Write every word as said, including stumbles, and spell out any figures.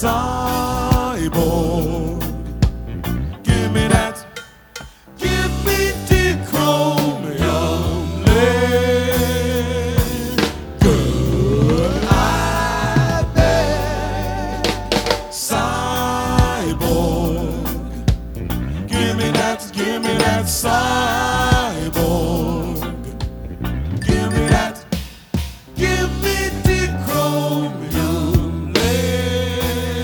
cyborg. Give me that, give me the chromium lead. Good, I bet. Cyborg. Give me that, give me that cyborg.